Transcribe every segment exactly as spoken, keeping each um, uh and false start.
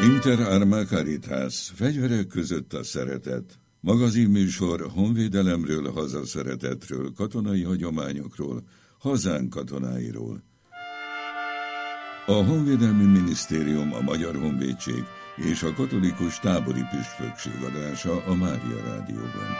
Inter Arma Caritas, fegyverek között a szeretet. Magazinműsor honvédelemről, hazaszeretetről, katonai hagyományokról, hazánk katonáiról. A Honvédelmi Minisztérium, a Magyar Honvédség és a Katolikus Tábori Püspökség adása a Mária Rádióban.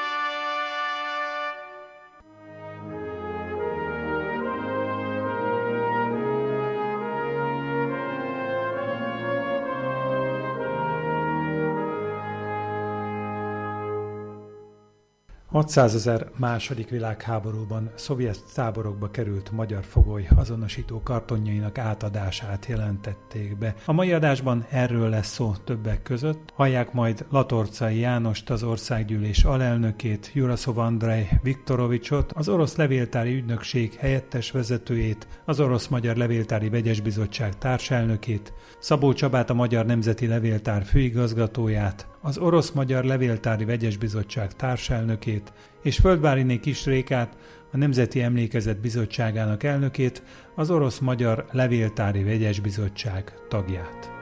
hatszázezer második világháborúban szovjet táborokba került magyar fogoly azonosító kartonjainak átadását jelentették be. A mai adásban erről lesz szó többek között. Hallják majd Latorcai Jánost, az országgyűlés alelnökét, Juraszov Andrej Viktorovicsot, az orosz levéltári ügynökség helyettes vezetőjét, az orosz-magyar levéltári vegyesbizottság társelnökét, Szabó Csabát, a Magyar Nemzeti Levéltár főigazgatóját, az orosz-magyar levéltári vegyesbizottság társelnökét és Földváriné Kis Rékát, a Nemzeti Emlékezet Bizottságának elnökét, az orosz-magyar levéltári vegyesbizottság tagját.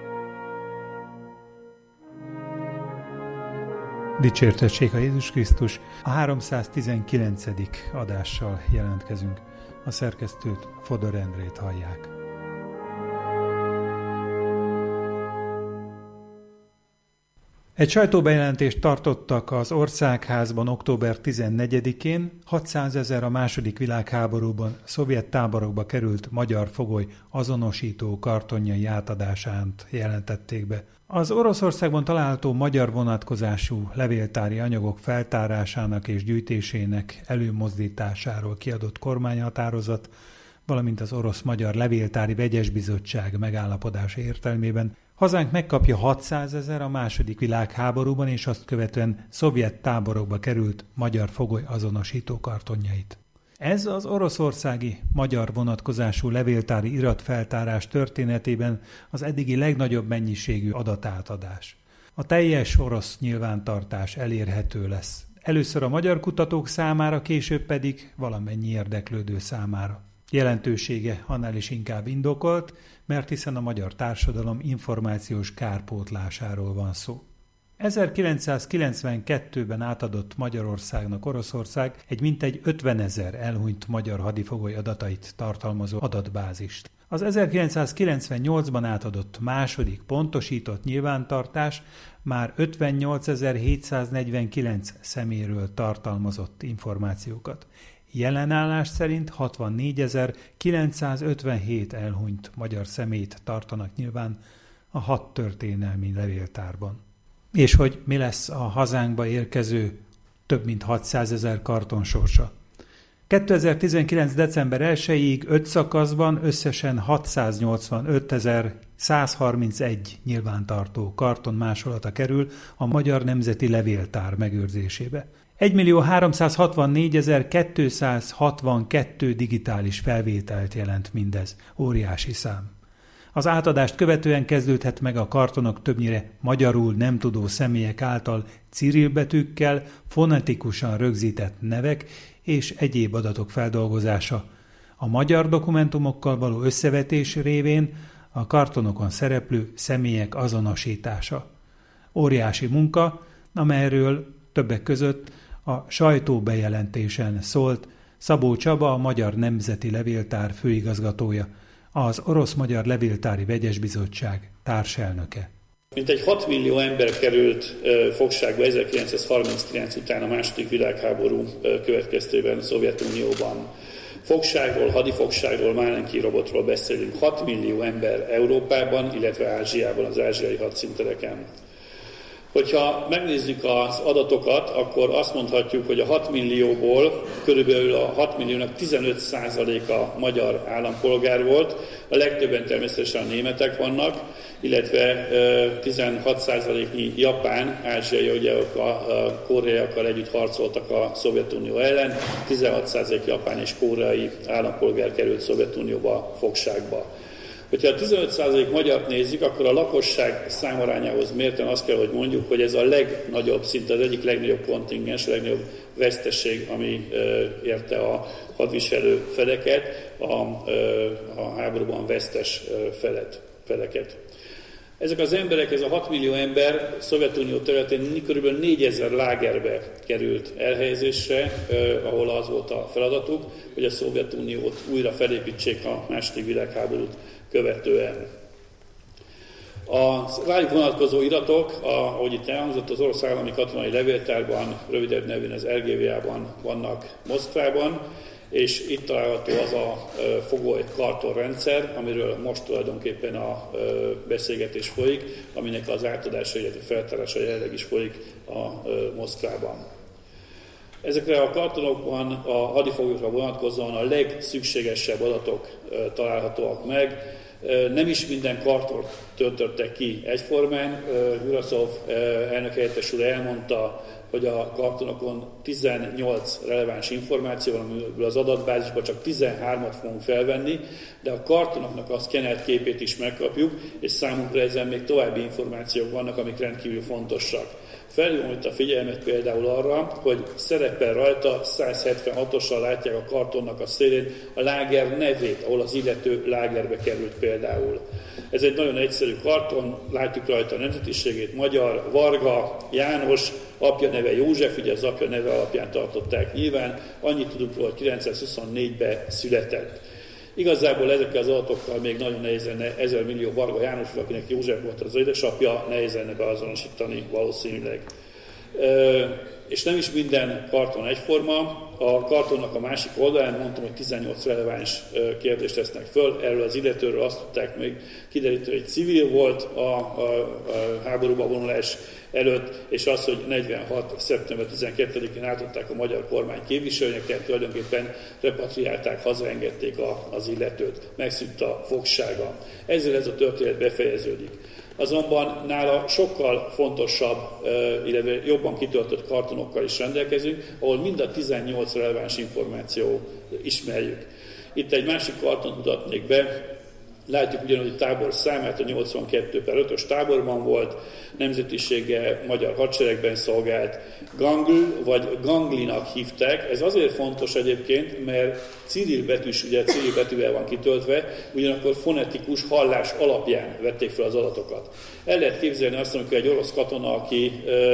Dicsértessék a Jézus Krisztus! A háromszáztizenkilencedik adással jelentkezünk. A szerkesztőt, Fodor Endrét hallják. Egy sajtóbejelentést tartottak az Országházban október tizennegyedikén, hatszázezer a második világháborúban szovjet táborokba került magyar fogoly azonosító kartonjai átadását jelentették be. Az Oroszországban található magyar vonatkozású levéltári anyagok feltárásának és gyűjtésének előmozdításáról kiadott kormányhatározat, valamint az orosz-magyar levéltári vegyesbizottság megállapodása értelmében hazánk megkapja hatszázezer a második világháborúban és azt követően szovjet táborokba került magyar fogoly azonosító kartonjait. Ez az oroszországi magyar vonatkozású levéltári iratfeltárás történetében az eddigi legnagyobb mennyiségű adatátadás. A teljes orosz nyilvántartás elérhető lesz. Először a magyar kutatók számára, később pedig valamennyi érdeklődő számára. Jelentősége annál is inkább indokolt, mert hiszen a magyar társadalom információs kárpótlásáról van szó. ezerkilencszázkilencvenkettőben átadott Magyarországnak Oroszország egy mintegy ötvenezer elhunyt magyar hadifogoly adatait tartalmazó adatbázist. Az ezerkilencszázkilencvennyolcban átadott második pontosított nyilvántartás már ötvennyolcezer-hétszáznegyvenkilenc személyről tartalmazott információkat. Jelenállás szerint hatvannégyezer-kilencszázötvenhét elhunyt magyar személyt tartanak nyilván a hat történelmi levéltárban. És hogy mi lesz a hazánkba érkező több mint hatszázezer karton sorsa? kétezer-tizenkilenc. december elsejéig öt szakaszban összesen hatszáznyolcvanötezer-százharmincegy nyilvántartó karton másolata kerül a Magyar Nemzeti Levéltár megőrzésébe. egymillió-háromszázhatvannégezer-kétszázhatvankettő digitális felvételt jelent mindez. Óriási szám. Az átadást követően kezdődhet meg a kartonok többnyire magyarul nem tudó személyek által cirilbetűkkel, fonetikusan rögzített nevek és egyéb adatok feldolgozása. A magyar dokumentumokkal való összevetés révén a kartonokon szereplő személyek azonosítása. Óriási munka, amelyről többek között a sajtóbejelentésen szólt Szabó Csaba, a Magyar Nemzeti Levéltár főigazgatója, az Orosz-Magyar Levéltári Vegyesbizottság társelnöke. Mintegy hat millió ember került fogságba ezerkilencszázharminckilenc után a második világháború következtében a Szovjetunióban. Fogságról, hadifogságról, Málenki robotról beszélünk. hat millió ember Európában, illetve Ázsiában, az ázsiai hadszíntereken. Hogyha megnézzük az adatokat, akkor azt mondhatjuk, hogy a hat millióból körülbelül a hat milliónak tizenöt százaléka magyar állampolgár volt, a legtöbben természetesen a németek vannak, illetve tizenhat százaléknyi japán, ázsiai, ugye a koreaiakkal együtt harcoltak a Szovjetunió ellen, tizenhat százalék japán és koreai állampolgár került Szovjetunióba fogságba. Hogyha a tizenöt százalék magyart nézzük, akkor a lakosság számarányához mérten azt kell, hogy mondjuk, hogy ez a legnagyobb, szinte az egyik legnagyobb kontingens, a legnagyobb veszteség, ami érte a hadviselő feleket, a, a háborúban vesztes felet, feleket. Ezek az emberek, ez a hat millió ember Szovjetunió területén kb. négyezer lágerbe került elhelyezésre, eh, ahol az volt a feladatuk, hogy a Szovjetuniót újra felépítsék a második világháborút követően. A rájuk vonatkozó iratok, ahogy itt elhangzott, az Orosz Állami Katonai Levéltárban, rövidebb nevén az er gé vé á-ban vannak Moszkvában, és itt található az a fogoly kartonrendszer, amiről most tulajdonképpen a beszélgetés folyik, aminek az átadása, illetve feltárása jelenleg is folyik a Moszkvában. Ezekre a kartonokban a hadifoglyokra vonatkozóan a legszükségesebb adatok találhatóak meg. Nem is minden kartort töltöttek ki egyformán. Juraszov elnökhelyettes úr elmondta, hogy a kartonokon tizennyolc releváns információ van, amiből az adatbázisban csak tizenhármat fogunk felvenni, de a kartonoknak a szkenelt képét is megkapjuk, és számunkra ezen még további információk vannak, amik rendkívül fontosak. Felhívom itt a figyelmet például arra, hogy szerepel rajta, száz hetvenhatossal látják a kartonnak a szélén a láger nevét, ahol az illető lágerbe került például. Ez egy nagyon egyszerű karton, látjuk rajta a nemzetiségét, magyar, Varga, János, apja neve József, ugye az apja neve alapján tartották nyilván, annyit tudunk róla, hogy kilencszázhuszonnégyben született. Igazából ezekkel az adatokkal még nagyon nehézen ezer millió Varga János, akinek József volt az édesapja, nehézen beazonosítani valószínűleg. E, és nem is minden karton egyforma. A kartonnak a másik oldalán mondtam, hogy tizennyolc releváns kérdést tesznek föl. Erről az illetőről azt tudták még kideríteni, hogy civil volt a, a, a háborúba vonulás előtt, és az, hogy negyvenhat. szeptember tizenkettedikén átadták a magyar kormány képviselőnek, tehát tulajdonképpen repatriálták, hazaengedték a, az illetőt. Megszűnt a fogsága. Ezzel ez a történet befejeződik. Azonban nála sokkal fontosabb, illetve jobban kitöltött kartonokkal is rendelkezünk, ahol mind a tizennyolc releváns információ ismerjük. Itt egy másik kartont mutatnék be. Látjuk ugyanúgy a tábor számát, a nyolcvankettő per ötös táborban volt, nemzetisége magyar hadseregben szolgált, Gangl vagy Ganglinak hívták. Ez azért fontos egyébként, mert Ciril betűs, ugye Ciril betűvel van kitöltve, ugyanakkor fonetikus hallás alapján vették fel az adatokat. El lehet képzelni azt, amikor egy orosz katona, aki ö,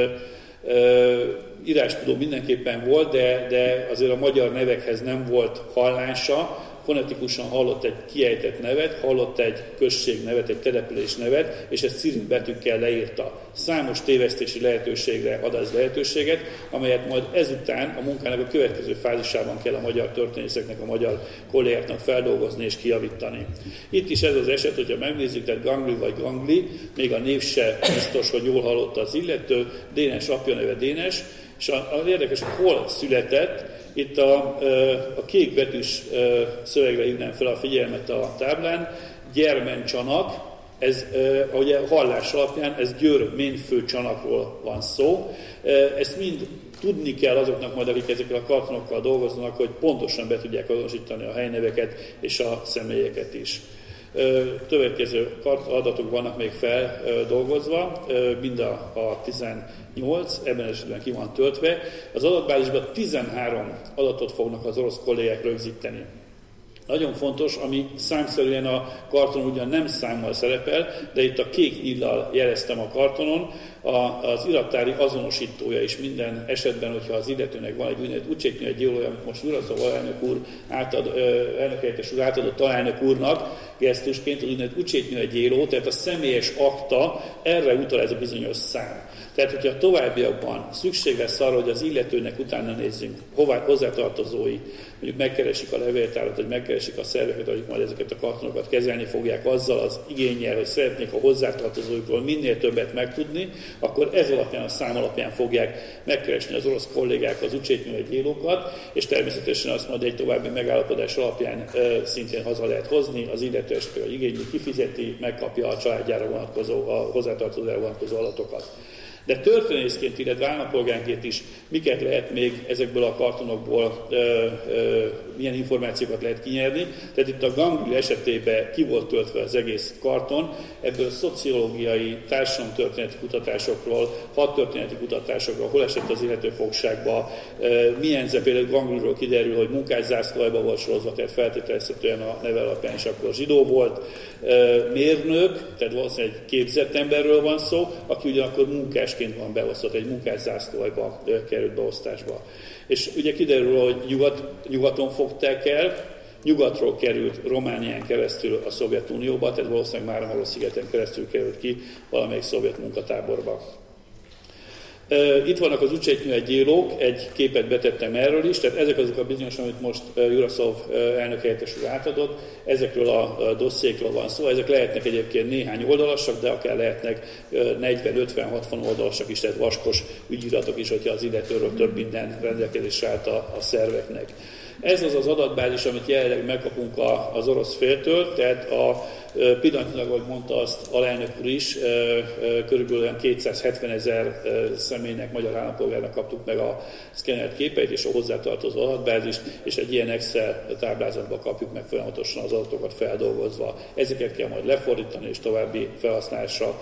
ö, írástudó mindenképpen volt, de, de azért a magyar nevekhez nem volt hallása, fonetikusan hallott egy kiejtett nevet, hallott egy község nevet, egy település nevet, és ezt Ciril betűkkel leírta. Számos tévesztési lehetőségre ad az lehetőséget, amelyet majd ezután a munkának a következő fázisában kell a magyar történészeknek, a magyar kollégáknak feldolgozni és kijavítani. Itt is ez az eset, hogyha megnézzük, tehát Gangli vagy Gangli, még a név se biztos, hogy jól hallotta az illető, Dénes apja neve Dénes, és az érdekes, hogy hol született. Itt a, a kék betűs szövegre hívnám fel a figyelmet a táblán, Gyermencsanak, ez ahogy a hallás alapján, ez Győr-Ménfő Csanakról van szó. Ezt mind tudni kell azoknak majd, akik ezekkel a kartonokkal dolgoznak, hogy pontosan be tudják azonosítani a helyneveket és a személyeket is. Következő adatok vannak még feldolgozva, mind a, a tizennyolc, ebben esetben ki van töltve. Az adatbázisban tizenhárom adatot fognak az orosz kollégák rögzíteni. Nagyon fontos, ami számszerűen a kartonon ugyan nem számmal szerepel, de itt a kék nyíllal jeleztem a kartonon, a, az irattári azonosítója is minden esetben, hogyha az illetőnek van egy úgynevezett Ucsétnyai gyilója, amit most Juraszov alelnök úr átad, elnökhelyettes úr átadott alelnök úrnak gesztusként, az úgynevezett Ucsétnyai gyiló, tehát a személyes akta, erre utal ez a bizonyos szám. Tehát, hogyha továbbiakban szükség lesz arra, hogy az illetőnek utána nézzünk, hová hozzátartozói, mondjuk megkeresik a levéltárat, vagy megkeresik a szerveket, akik majd ezeket a kartonokat kezelni fogják azzal az igénnyel, hogy szeretnék a hozzátartozóikról minél többet megtudni, akkor ez alapján, a szám alapján fogják megkeresni az orosz kollégák az Ucsétnyai gyilókat, és természetesen azt majd egy további megállapodás alapján e, szintén haza lehet hozni, az illető esetleg a igényű kifizeti, megkapja a családjára vonatkozó, a hozzátartozóra vonatkozó adatokat. De történészként, illetve állampolgárként is miket lehet még ezekből a kartonokból, ö, ö, milyen információkat lehet kinyerni. Tehát itt a ganglió esetében ki volt töltve az egész karton, ebből szociológiai, társadalomtörténeti kutatásokról, hadtörténeti kutatásokról, hol esett az illető fogságba, ö, milyen például ganglióról kiderül, hogy munkászászlójba volt sorozva, tehát feltételezhetően a neve alapján is akkor zsidó volt, ö, mérnök, tehát valószínűleg egy képzett emberről van szó, aki ugyanakkor munkásként van beosztott, egy munkászászlójba került beosztásba. És ugye kiderül, hogy nyugat, nyugaton fogták el, nyugatról került Románián keresztül a Szovjetunióba, tehát valószínűleg Máramarosszigeten keresztül került ki valamelyik szovjet munkatáborba. Itt vannak az Ucsetnyő-gyilók, egy képet betettem erről is, tehát ezek azok a bizonyos, amit most Juraszov elnök helyettes úr átadott, ezekről a dossziékról van szó, ezek lehetnek egyébként néhány oldalasak, de akár lehetnek negyven, ötven, hatvan oldalasak is, tehát vaskos ügyiratok is, hogyha az illetőről több minden rendelkezésre állt a, a szerveknek. Ez az az adatbázis, amit jelenleg megkapunk az orosz féltől, tehát a pillanatnyilag, ahogy mondta azt alelnök úr is, körülbelül kétszázhetven ezer személynek, magyar állampolgárnak kaptuk meg a szkennelt képeit és a hozzátartozó adatbázist, és egy ilyen Excel táblázatba kapjuk meg folyamatosan az adatokat feldolgozva. Ezeket kell majd lefordítani és további felhasználásra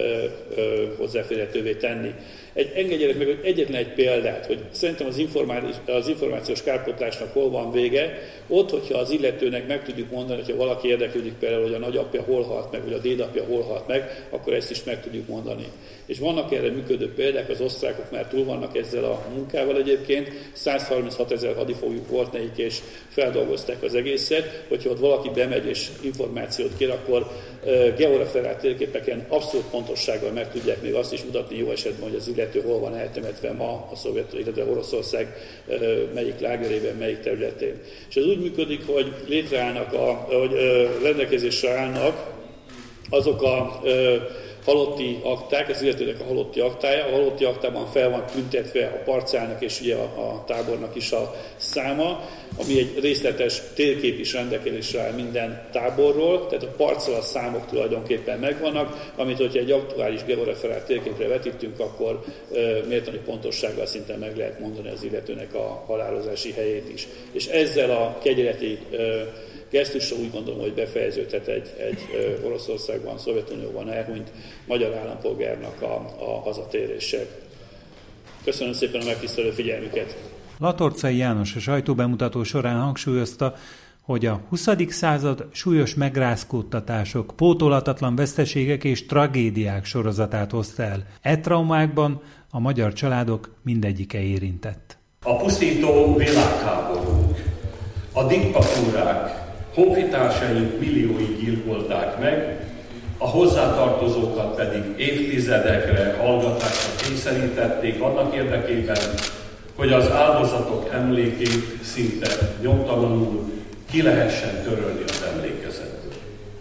hozzáférhetővé tenni. Egy, engedjenek meg, hogy egyetlen egy példát, hogy szerintem az, az információs kárpótlásnak hol van vége, ott, hogyha az illetőnek meg tudjuk mondani, hogyha valaki érdeklődik például, hogy a nagyapja hol halt meg, vagy a dédapja hol halt meg, akkor ezt is meg tudjuk mondani. És vannak erre működő példák, az osztrákok már túl vannak ezzel a munkával egyébként, százharminchat ezer hadifoglyuk volt nekik, és feldolgozták az egészet, hogyha ott valaki bemegy és információt kér, akkor uh, georeferált térképeken abszolút pontossággal meg tudják még azt is mutatni jó esetben, hogy az illető hol van eltemetve ma a szovjet, illetve Oroszország uh, melyik lágerében, melyik területén. És ez úgy működik, hogy létreállnak, a, hogy uh, rendelkezésre állnak azok a uh, halotti akták, ez illetőnek a halotti aktája. A halotti aktában fel van tüntetve a parcának és ugye a, a tábornak is a száma, ami egy részletes térkép is rendelkezésre áll minden táborról, tehát a parcella számok tulajdonképpen megvannak, amit hogyha egy aktuális georeferált térképre vetítünk, akkor e, méltani pontossággal szinte meg lehet mondani az illetőnek a halálozási helyét is. És ezzel a kegyeleti e, gesztusra úgy gondolom, hogy befejeződhet egy, egy Oroszországban, Szovjetunióban elhunyt magyar állampolgárnak a, a hazatérése. Köszönöm szépen a megtisztelő figyelmüket! Latorcai János a sajtóbemutató során hangsúlyozta, hogy a huszadik század súlyos megrázkódtatások, pótolhatatlan veszteségek és tragédiák sorozatát hozta el. E traumákban a magyar családok mindegyike érintett. A pusztító világháborúk, a diktatúrák, honfitársaink milliói gyilkolták meg, a hozzátartozókat pedig évtizedekre hallgatásra kényszerítették annak érdekében, hogy az áldozatok emlékét szinte nyomtalanul ki lehessen törölni az emlékezetből.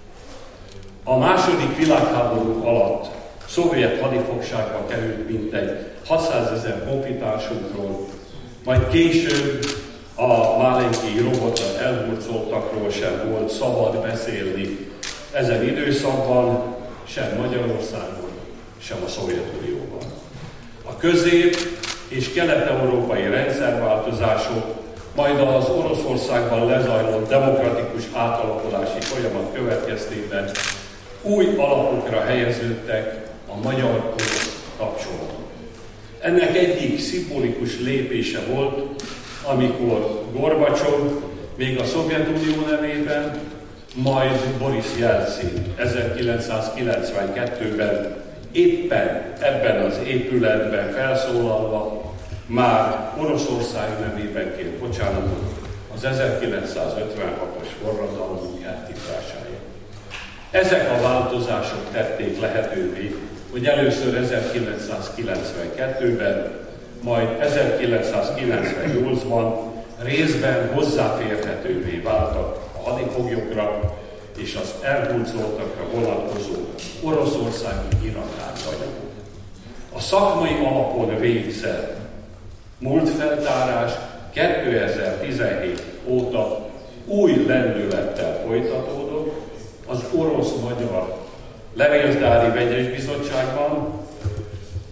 A második világháború alatt szovjet hadifogságba került mintegy hatszázezer honfitársunkról, majd később a málenki robotra elhurcoltakról sem volt szabad beszélni ezen időszakban, sem Magyarországon, sem a Szovjetunióban. A közép- és kelet-európai rendszerváltozások, majd az Oroszországban lezajlott demokratikus átalakulási folyamat következtében új alapokra helyeződtek a magyar-orosz kapcsolatok. Ennek egyik szimbolikus lépése volt, amikor Gorbacsov még a Szovjetunió nevében, majd Boris Jelcin ezerkilencszázkilencvenkettőben éppen ebben az épületben felszólalva már Oroszország nevében kért bocsánatot az ezerkilencszázötvenhatos forradalom eltitrásáért. Ezek a változások tették lehetővé, hogy először ezerkilencszázkilencvenkettőben, majd ezerkilencszázkilencvennyolcban részben hozzáférhetővé váltak a hadifoglyokra és az elhurcoltakra vonatkozó oroszországi iratáganyagok. A szakmai alapon végzett múltfeltárás kétezer-tizenhét óta új lendülettel folytatódott az orosz-magyar levéltári vegyes bizottságban,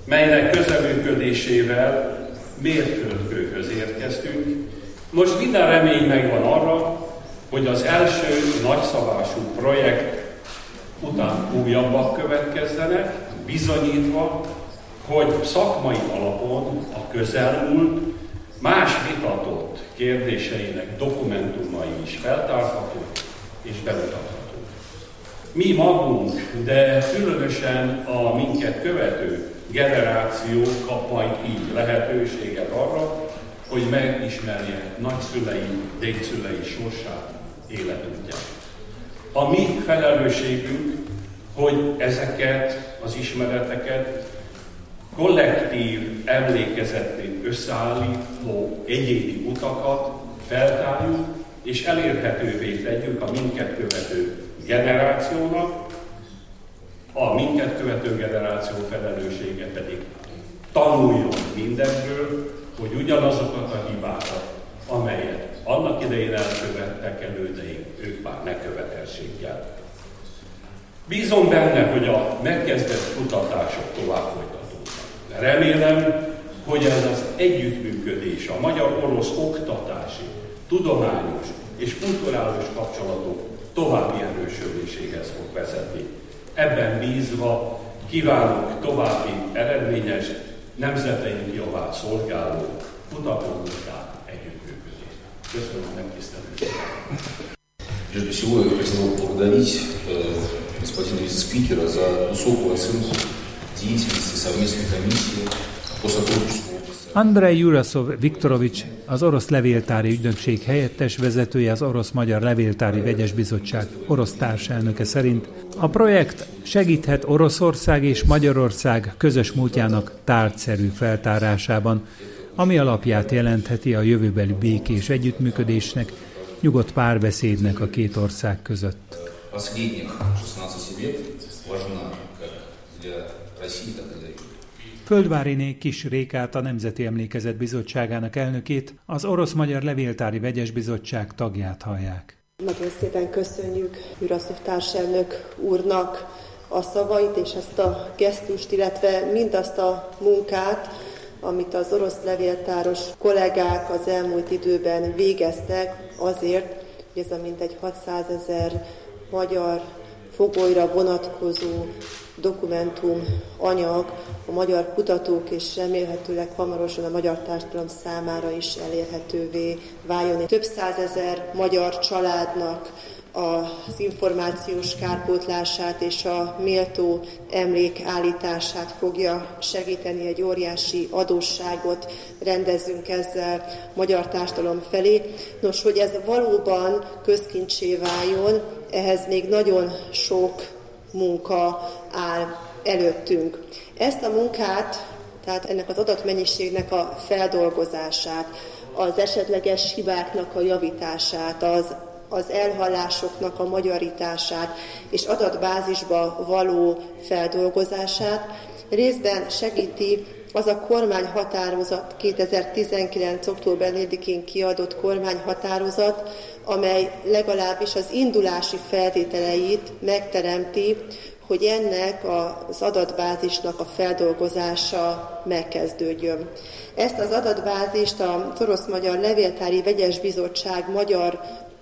melynek közreműködésével mérföldkőhöz érkeztünk. Most minden remény megvan arra, hogy az első nagyszabású projekt után újabbak következzenek, bizonyítva, hogy szakmai alapon a közelmúlt más vitatott kérdéseinek dokumentumai is feltárhatók és bemutathatók. Mi magunk, de különösen a minket követő generáció kap majd így lehetőséget arra, hogy megismerje nagyszülei, dédszülei sorsát, életútját. A mi felelősségünk, hogy ezeket az ismereteket kollektív emlékezetté összeállító egyéni utakat feltárjuk, és elérhetővé tegyük a minket követő generációnak, a minket követő generáció felelőssége pedig tanuljon mindenből, hogy ugyanazokat a hibákat, amelyet annak idején elkövettek elődeink, ők már ne követhessék el. Bízom benne, hogy a megkezdett kutatások tovább folytatódnak. Remélem, hogy ez az együttműködés a magyar-orosz oktatási, tudományos és kulturális kapcsolatok további erősödéséhez fog vezetni. Ebben bízva kívánok további eredményes, nemzeteink javát szolgáló kutatómunkát, együttműködést. Köszönöm a megtisztelőséget. Прежде всего, я хотел поблагодарить э, господина вице-спикера за высокую оценку деятельности совместной комиссии по сотрудничеству. Andrej Jurasov Viktorovics, az orosz levéltári ügynökség helyettes vezetője, az Orosz-Magyar Levéltári Vegyes Bizottság orosz társelnöke szerint a projekt segíthet Oroszország és Magyarország közös múltjának tárgyszerű feltárásában, ami alapját jelentheti a jövőbeli békés együttműködésnek, nyugodt párbeszédnek a két ország között. Földváriné Kis Rékát, a Nemzeti Emlékezet Bizottságának elnökét, az Orosz-Magyar Levéltári Vegyes Bizottság tagját hallják. Nagyon szépen köszönjük Jurasov társelnök úrnak a szavait és ezt a gesztust, illetve mindazt a munkát, amit az orosz levéltáros kollégák az elmúlt időben végeztek azért, hogy ez a mintegy hatszázezer magyar fogolyra vonatkozó dokumentum, anyag a magyar kutatók és remélhetőleg hamarosan a magyar társadalom számára is elérhetővé váljon. Több százezer magyar családnak az információs kárpótlását és a méltó emlék állítását fogja segíteni, egy óriási adósságot rendezünk ezzel magyar társadalom felé. Nos, hogy ez valóban közkincsé váljon, ehhez még nagyon sok munka áll előttünk. Ezt a munkát, tehát ennek az adatmennyiségnek a feldolgozását, az esetleges hibáknak a javítását, az az elhallásoknak a magyarítását és adatbázisba való feldolgozását részben segíti az a kormányhatározat, kétezer-tizenkilenc. október negyedikén kiadott kormányhatározat, amely legalábbis az indulási feltételeit megteremti, hogy ennek az adatbázisnak a feldolgozása megkezdődjön. Ezt az adatbázist a Orosz-Magyar Levéltári Vegyes Bizottság magyar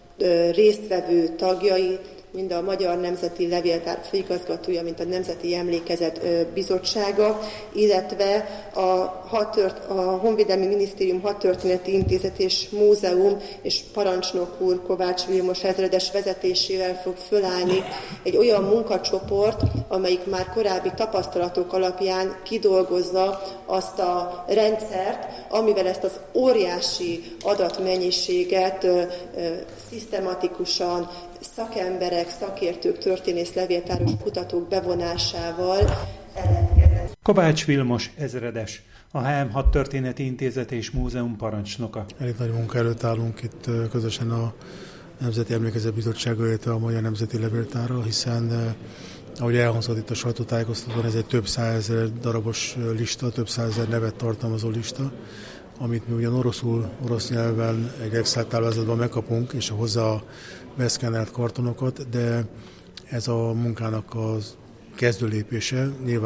résztvevő tagjai, mind a Magyar Nemzeti Levéltár főigazgatója, mint a Nemzeti Emlékezet Bizottsága, illetve a, hadtört, a Honvédelmi Minisztérium Hadtörténeti Intézet és Múzeum és parancsnok úr Kovács Vilmos ezredes vezetésével fog fölállni egy olyan munkacsoport, amelyik már korábbi tapasztalatok alapján kidolgozza azt a rendszert, amivel ezt az óriási adatmennyiséget ö, ö, szisztematikusan szakemberek, szakértők, történész, levéltáros kutatók bevonásával ellenkezett. Kovács Vilmos ezredes, a há em Hadtörténeti Intézet és Múzeum parancsnoka. Elég nagy munka előtt állunk itt közösen a Nemzeti Emlékezet Bizottsága, illetve a Magyar Nemzeti Levéltárral, hiszen ahogy elhangzott itt a sajtótájékoztatóban, ez egy több százezer darabos lista, több százezer nevet tartalmazó lista, amit mi ugyan oroszul, orosz nyelven egy Excel táblázatban megkapunk, és hozzá beszkennelt kartonokat, de ez a munkának az kezdőlépése. Nyilván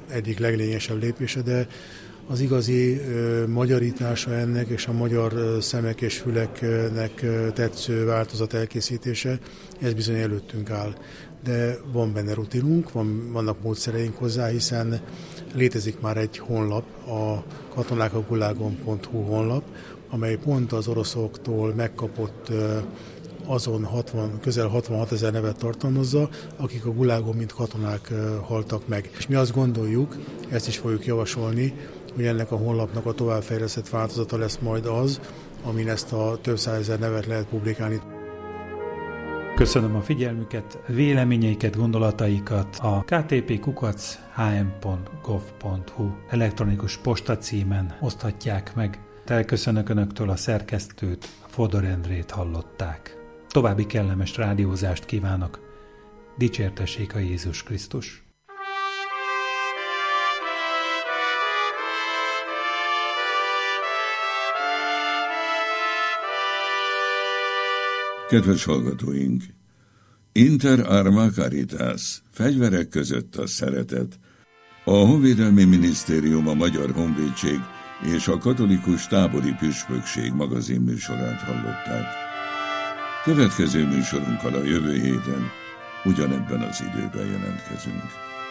egyik leglényesebb lépése, de az igazi ö, magyarítása ennek és a magyar ö, szemek és füleknek ö, tetsző változat elkészítése, ez bizony előttünk áll. De van benne rutinunk, van, vannak módszereink hozzá, hiszen létezik már egy honlap, a katonákagulágon pont hu honlap, amely pont az oroszoktól megkapott ö, azon hatvan, közel hatvanhat ezer nevet tartalmazza, akik a gulágon mint katonák ö, haltak meg. És mi azt gondoljuk, ezt is fogjuk javasolni, hogy ennek a honlapnak a továbbfejlesztett változata lesz majd az, amin ezt a több százezer nevet lehet publikálni. Köszönöm a figyelmüket, véleményeiket, gondolataikat a k t p kukac h m pont gov pont hu elektronikus postacímen oszthatják meg. Elköszönök Önöktől, a szerkesztőt, Fodor Endrét hallották. További kellemes rádiózást kívánok. Dicsértessék a Jézus Krisztus! Kedves hallgatóink! Inter arma caritas, fegyverek között a szeretet. A Honvédelmi Minisztérium, a Magyar Honvédség és a Katolikus Tábori Püspökség magazinműsorát hallották. Következő műsorunkkal a jövő héten ugyanebben az időben jelentkezünk.